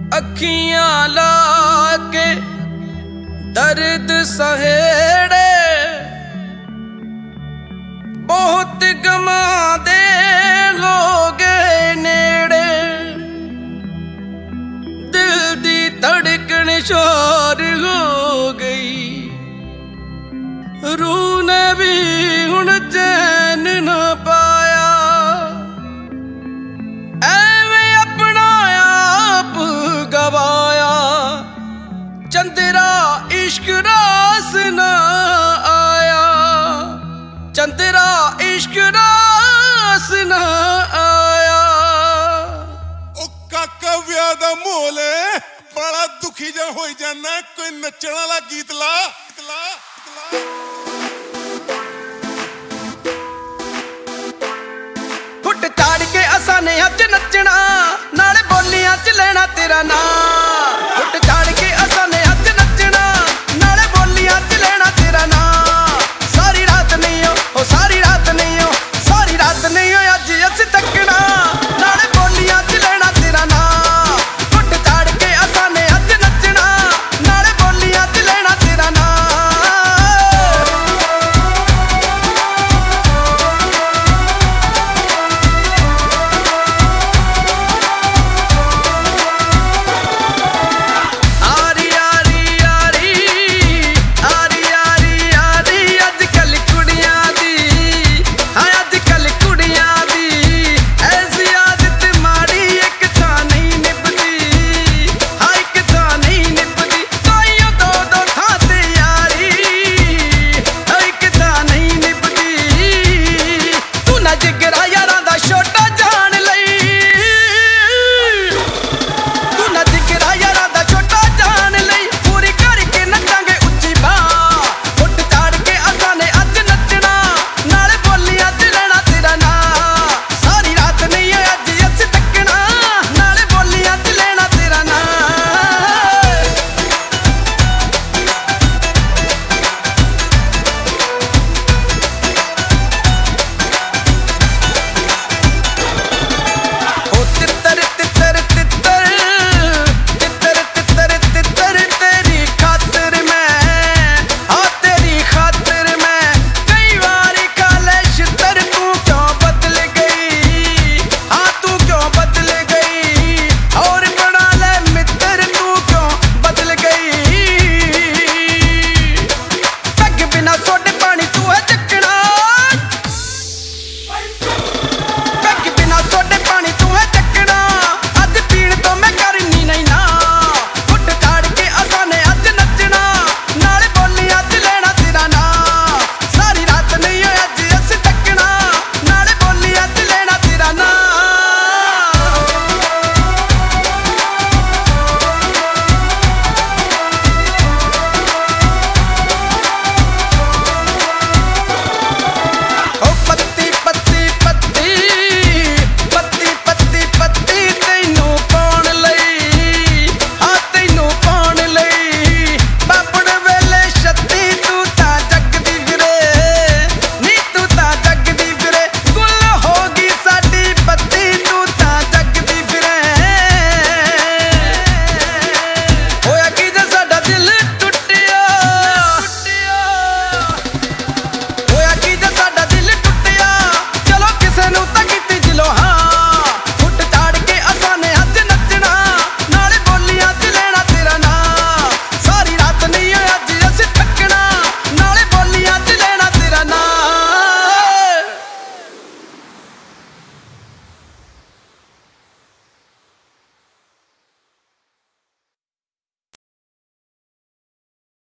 अखियां ला के दर्द सहेड़े बहुत गमा दे हो गए नेड़े दिल दी धड़कन शोर हो गई रूह ने भी हुण चैन न पाया एवें अपना आप गवाया चंद्रा इश्क रास न आया चंद्रा इश्क रास न आया। ओ काका विआह दा माहौल है बड़ा दुखी जा हो जाना कोई नचण वाला गीत ला फुट चाड़ के असा ने अज नचना नाले बोलियां च लेना तेरा नाम